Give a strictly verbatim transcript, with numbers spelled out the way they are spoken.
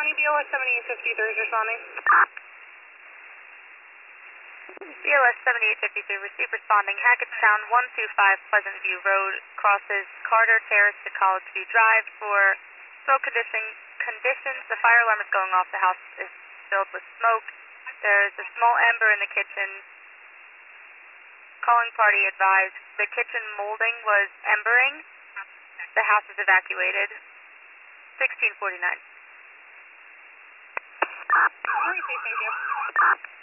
County, B L S seventy-eight fifty-three is responding. B L S seventy-eight fifty-three, receive responding. Hackettstown, one two five Pleasant View Road, crosses Carter Terrace to College View Drive for smoke condition, conditions. The fire alarm is going off. The house is filled with smoke. There's a small ember in the kitchen. Calling party advised the kitchen molding was embering. The house is evacuated. sixteen forty-nine. Thank you.